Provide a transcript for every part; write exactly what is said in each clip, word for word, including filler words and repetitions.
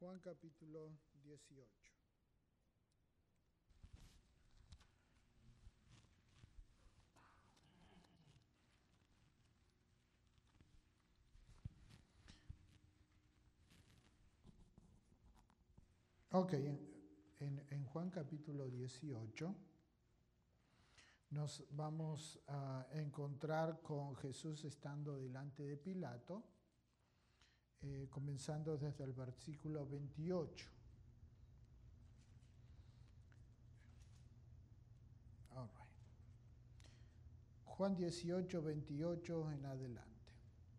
Juan capítulo dieciocho. Ok, en, en Juan capítulo dieciocho nos vamos a encontrar con Jesús estando delante de Pilato, eh, comenzando desde el versículo veintiocho. All right. Juan dieciocho, veintiocho en adelante.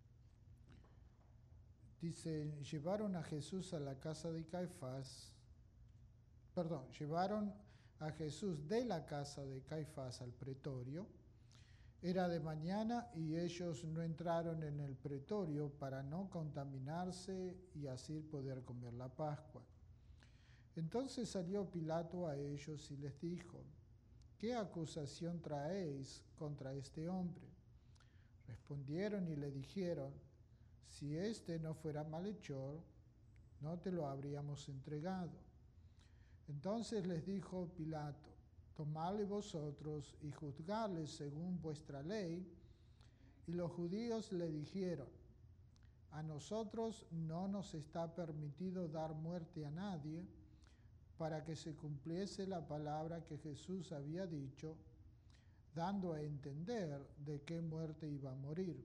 Dice, llevaron a Jesús a la casa de Caifás, perdón, llevaron a Jesús de la casa de Caifás al pretorio. Era de mañana y ellos no entraron en el pretorio para no contaminarse y así poder comer la Pascua. Entonces salió Pilato a ellos y les dijo, ¿qué acusación traéis contra este hombre? Respondieron y le dijeron, si éste no fuera malhechor, no te lo habríamos entregado. Entonces les dijo Pilato, tomadle vosotros y juzgadle según vuestra ley. Y los judíos le dijeron, a nosotros no nos está permitido dar muerte a nadie, para que se cumpliese la palabra que Jesús había dicho, dando a entender de qué muerte iba a morir.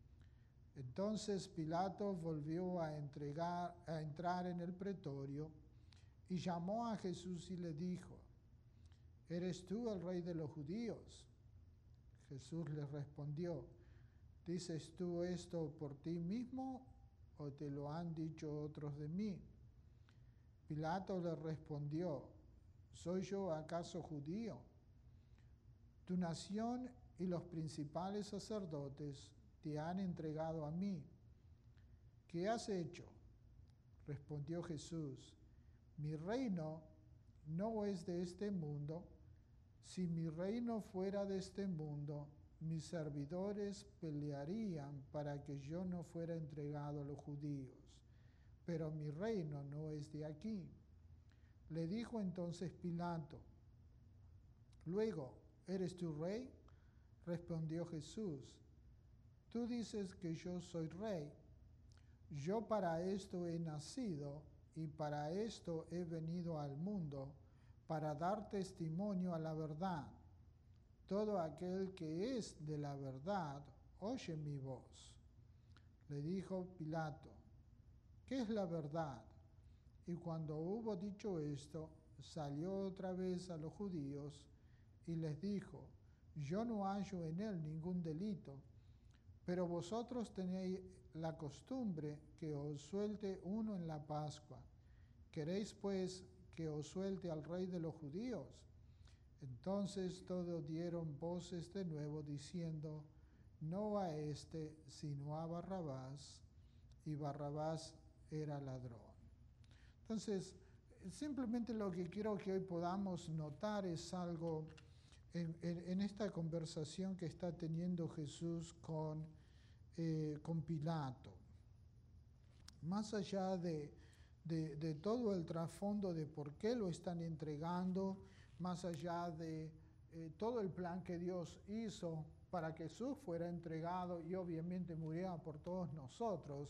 Entonces Pilato volvió a, entregar, a entrar en el pretorio y llamó a Jesús y le dijo, ¿eres tú el rey de los judíos? Jesús le respondió, ¿dices tú esto por ti mismo o te lo han dicho otros de mí? Pilato le respondió, ¿soy yo acaso judío? Tu nación y los principales sacerdotes te han entregado a mí. ¿Qué has hecho? Respondió Jesús, mi reino no es de este mundo. Si mi reino fuera de este mundo, mis servidores pelearían para que yo no fuera entregado a los judíos. Pero mi reino no es de aquí. Le dijo entonces Pilato, luego, ¿eres tu rey? Respondió Jesús, tú dices que yo soy rey. Yo para esto he nacido y para esto he venido al mundo, para dar testimonio a la verdad. Todo aquel que es de la verdad, oye mi voz. Le dijo Pilato, ¿qué es la verdad? Y cuando hubo dicho esto, salió otra vez a los judíos y les dijo, yo no hallo en él ningún delito, pero vosotros tenéis la costumbre que os suelte uno en la Pascua. ¿Queréis pues que os suelte al rey de los judíos? Entonces todos dieron voces de nuevo diciendo, no a este, sino a Barrabás, y Barrabás era ladrón. Entonces, simplemente lo que quiero que hoy podamos notar es algo en, en, en esta conversación que está teniendo Jesús con, eh, con Pilato. Más allá de, de, de todo el trasfondo de por qué lo están entregando, más allá de eh, todo el plan que Dios hizo para que Jesús fuera entregado y obviamente muriera por todos nosotros,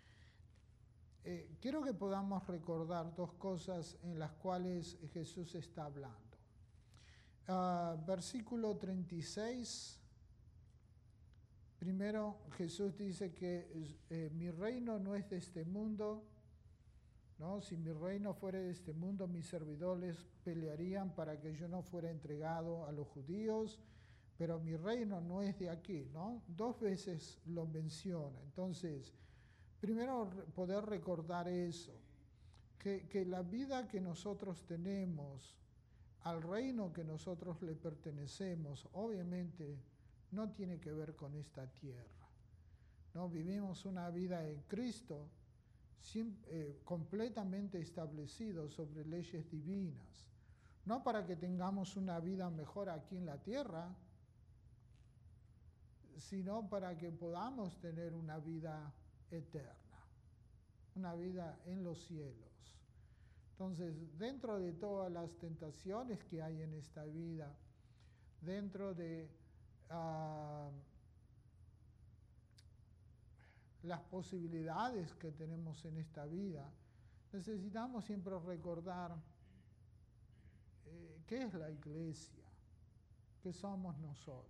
eh, quiero que podamos recordar dos cosas en las cuales Jesús está hablando. Uh, versículo treinta y seis, primero Jesús dice que eh, mi reino no es de este mundo, ¿no? Si mi reino fuera de este mundo, mis servidores pelearían para que yo no fuera entregado a los judíos, pero mi reino no es de aquí, ¿no? Dos veces lo menciona. Entonces, primero poder recordar eso, que, que la vida que nosotros tenemos, al reino que nosotros le pertenecemos, obviamente no tiene que ver con esta tierra, ¿no? Vivimos una vida en Cristo, Sin, eh, completamente establecido sobre leyes divinas, no para que tengamos una vida mejor aquí en la tierra, sino para que podamos tener una vida eterna, una vida en los cielos. Entonces, dentro de todas las tentaciones que hay en esta vida, dentro de uh, las posibilidades que tenemos en esta vida, necesitamos siempre recordar eh, qué es la iglesia, qué somos nosotros.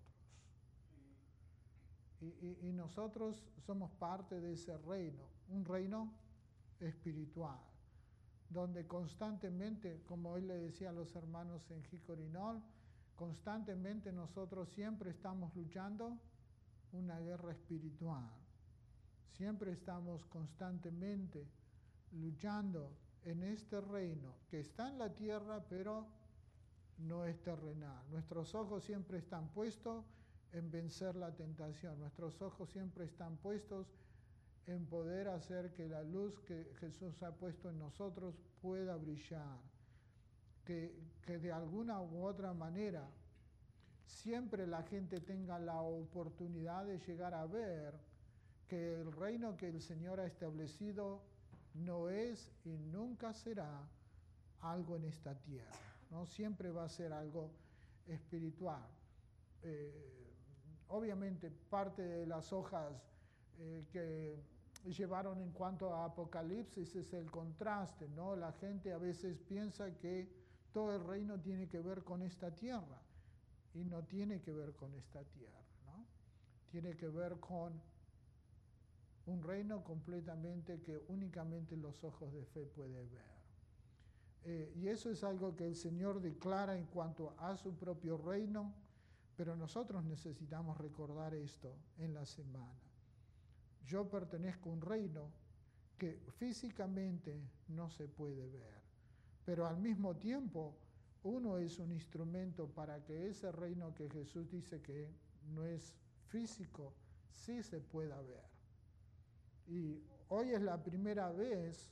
Y, y, y nosotros somos parte de ese reino, un reino espiritual, donde constantemente, como él le decía a los hermanos en Jicorinol, constantemente nosotros siempre estamos luchando una guerra espiritual. Siempre estamos constantemente luchando en este reino que está en la tierra, pero no es terrenal. Nuestros ojos siempre están puestos en vencer la tentación. Nuestros ojos siempre están puestos en poder hacer que la luz que Jesús ha puesto en nosotros pueda brillar. Que, que de alguna u otra manera siempre la gente tenga la oportunidad de llegar a ver que el reino que el Señor ha establecido no es y nunca será algo en esta tierra, ¿no? Siempre va a ser algo espiritual. Eh, obviamente parte de las hojas eh, que llevaron en cuanto a Apocalipsis es el contraste, ¿no? La gente a veces piensa que todo el reino tiene que ver con esta tierra y no tiene que ver con esta tierra, ¿no? Tiene que ver con un reino completamente que únicamente los ojos de fe pueden ver. Eh, y eso es algo que el Señor declara en cuanto a su propio reino, pero nosotros necesitamos recordar esto en la semana. Yo pertenezco a un reino que físicamente no se puede ver, pero al mismo tiempo uno es un instrumento para que ese reino que Jesús dice que no es físico, sí se pueda ver. Y hoy es la primera vez,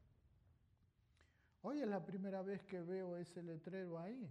hoy es la primera vez que veo ese letrero ahí,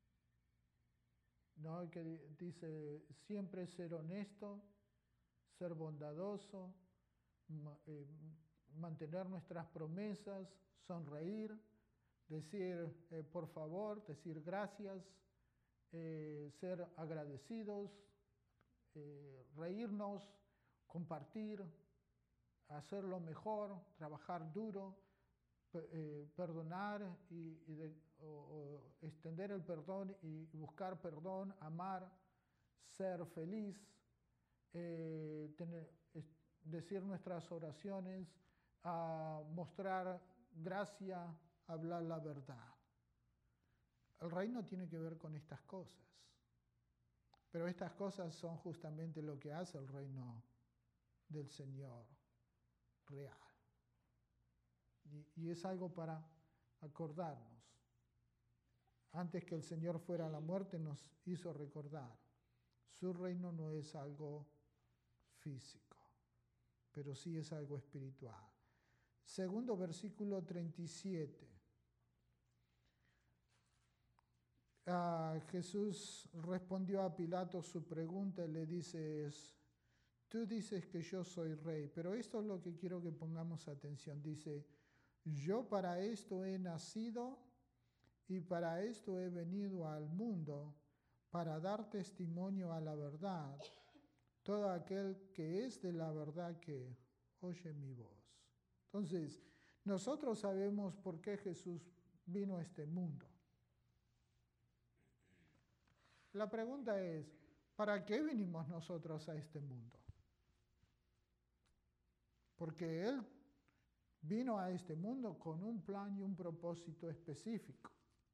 ¿no? Que dice siempre ser honesto, ser bondadoso, eh, mantener nuestras promesas, sonreír, decir eh, por favor, decir gracias, eh, ser agradecidos, eh, reírnos, compartir, hacerlo mejor, trabajar duro, eh, perdonar y, y de, o, o extender el perdón y buscar perdón, amar, ser feliz, eh, tener, es, decir nuestras oraciones, a mostrar gracia, hablar la verdad. El reino tiene que ver con estas cosas, pero estas cosas son justamente lo que hace el reino del Señor real. Y, y es algo para acordarnos. Antes que el Señor fuera a la muerte nos hizo recordar, su reino no es algo físico, pero sí es algo espiritual. Segundo versículo treinta y siete. Ah, Jesús respondió a Pilato su pregunta y le dice, tú dices que yo soy rey, pero esto es lo que quiero que pongamos atención. Dice, yo para esto he nacido y para esto he venido al mundo, para dar testimonio a la verdad. Todo aquel que es de la verdad que oye mi voz. Entonces, nosotros sabemos por qué Jesús vino a este mundo. La pregunta es, ¿para qué vinimos nosotros a este mundo? Porque Él vino a este mundo con un plan y un propósito específico.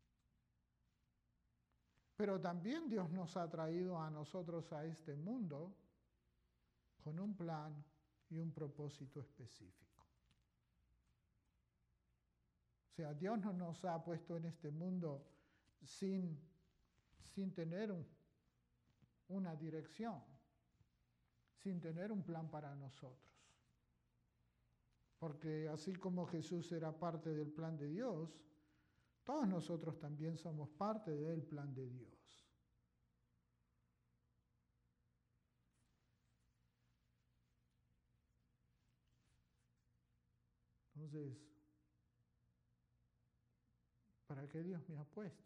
Pero también Dios nos ha traído a nosotros a este mundo con un plan y un propósito específico. O sea, Dios no nos ha puesto en este mundo sin, sin tener un, una dirección, sin tener un plan para nosotros. Porque así como Jesús era parte del plan de Dios, todos nosotros también somos parte del plan de Dios. Entonces, ¿Para qué Dios me ha puesto?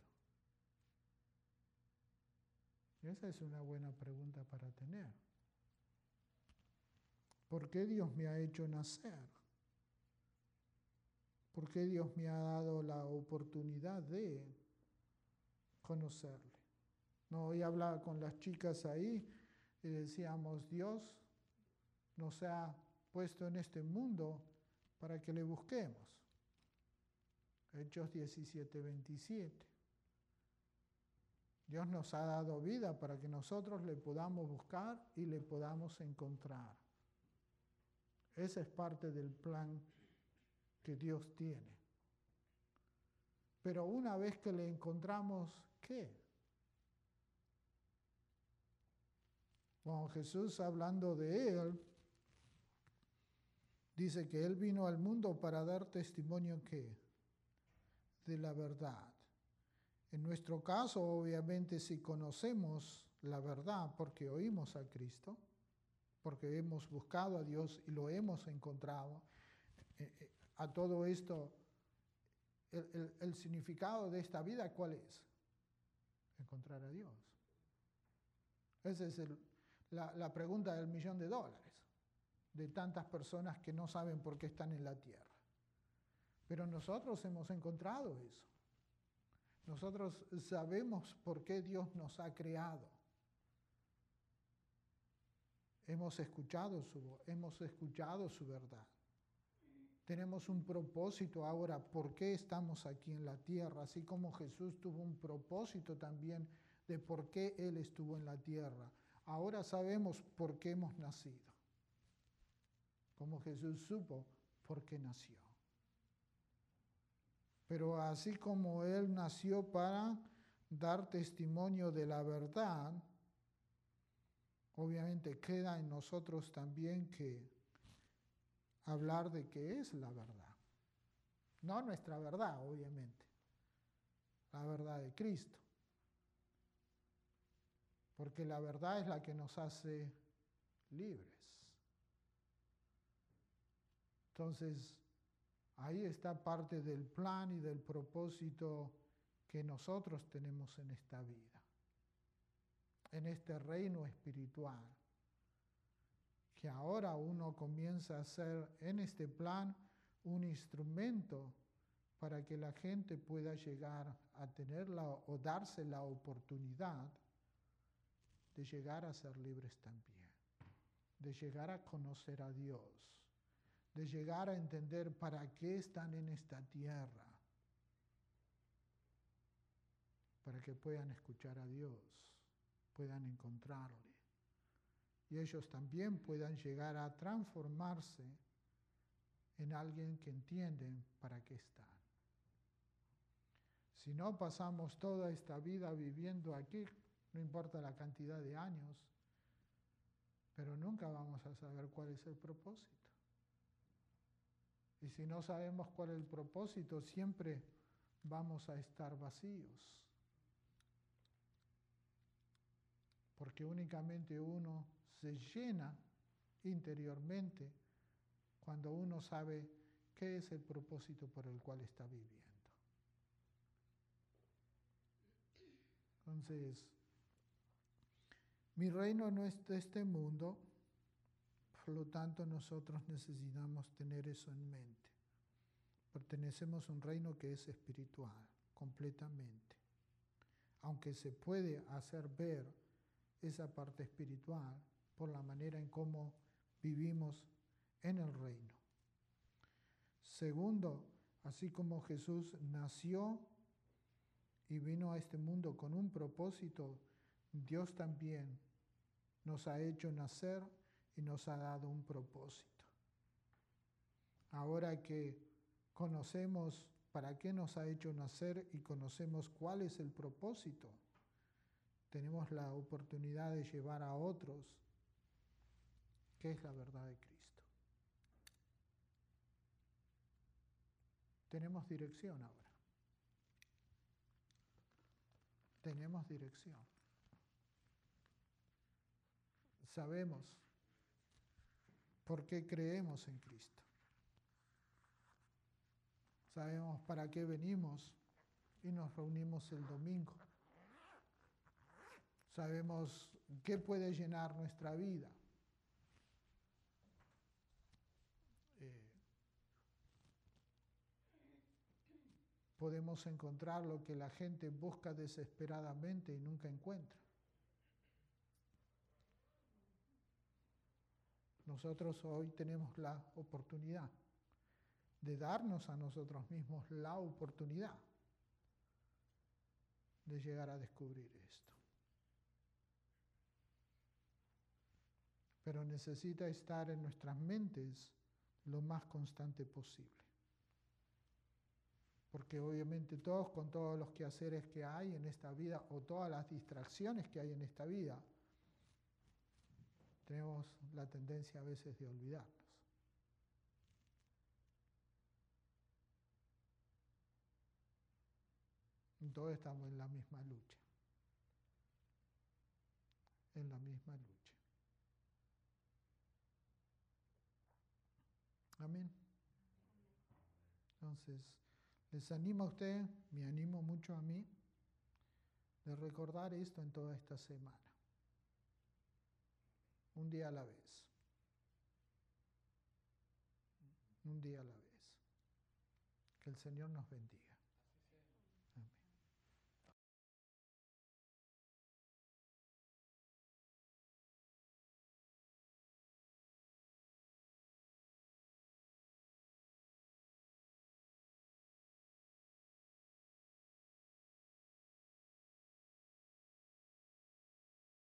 Esa es una buena pregunta para tener. ¿Por qué Dios me ha hecho nacer? ¿Por qué Dios me ha dado la oportunidad de conocerle? No, hoy hablaba con las chicas ahí y decíamos, Dios nos ha puesto en este mundo para que le busquemos. Hechos diecisiete, veintisiete. Dios nos ha dado vida para que nosotros le podamos buscar y le podamos encontrar. Ese es parte del plan que Dios tiene. Pero una vez que le encontramos, ¿qué? Bueno, Jesús, hablando de Él, dice que Él vino al mundo para dar testimonio, ¿qué? De la verdad. En nuestro caso, obviamente, si conocemos la verdad porque oímos a Cristo, porque hemos buscado a Dios y lo hemos encontrado, eh, eh, a todo esto, el, el, el significado de esta vida, ¿cuál es? Encontrar a Dios. Esa es el, la, la pregunta del millón de dólares, de tantas personas que no saben por qué están en la tierra. Pero nosotros hemos encontrado eso. Nosotros sabemos por qué Dios nos ha creado. Hemos escuchado su voz, hemos escuchado su verdad. Tenemos un propósito ahora, por qué estamos aquí en la tierra, así como Jesús tuvo un propósito también de por qué Él estuvo en la tierra. Ahora sabemos por qué hemos nacido. Como Jesús supo por qué nació. Pero así como Él nació para dar testimonio de la verdad, obviamente queda en nosotros también que hablar de qué es la verdad. No nuestra verdad, obviamente. La verdad de Cristo. Porque la verdad es la que nos hace libres. Entonces, ahí está parte del plan y del propósito que nosotros tenemos en esta vida, en este reino espiritual, que ahora uno comienza a ser en este plan un instrumento para que la gente pueda llegar a tener la, o darse la oportunidad de llegar a ser libres también, de llegar a conocer a Dios, de llegar a entender para qué están en esta tierra, para que puedan escuchar a Dios, puedan encontrarle, y ellos también puedan llegar a transformarse en alguien que entienden para qué están. Si no pasamos toda esta vida viviendo aquí, no importa la cantidad de años, pero nunca vamos a saber cuál es el propósito. Y si no sabemos cuál es el propósito, siempre vamos a estar vacíos. Porque únicamente uno se llena interiormente cuando uno sabe qué es el propósito por el cual está viviendo. Entonces, mi reino no es de este mundo. Por lo tanto, nosotros necesitamos tener eso en mente. Pertenecemos a un reino que es espiritual, completamente. Aunque se puede hacer ver esa parte espiritual por la manera en cómo vivimos en el reino. Segundo, así como Jesús nació y vino a este mundo con un propósito, Dios también nos ha hecho nacer y nos ha dado un propósito. Ahora que conocemos para qué nos ha hecho nacer y conocemos cuál es el propósito, tenemos la oportunidad de llevar a otros qué es la verdad de Cristo. Tenemos dirección ahora. Tenemos dirección. Sabemos por qué creemos en Cristo. Sabemos para qué venimos y nos reunimos el domingo. Sabemos qué puede llenar nuestra vida. Eh, podemos encontrar lo que la gente busca desesperadamente y nunca encuentra. Nosotros hoy tenemos la oportunidad de darnos a nosotros mismos la oportunidad de llegar a descubrir esto. Pero necesita estar en nuestras mentes lo más constante posible. Porque obviamente todos, con todos los quehaceres que hay en esta vida o todas las distracciones que hay en esta vida, tenemos la tendencia a veces de olvidarnos. Y todos estamos en la misma lucha. En la misma lucha. Amén. Entonces, les animo a usted, me animo mucho a mí, de recordar esto en toda esta semana. Un día a la vez. Un día a la vez. Que el Señor nos bendiga.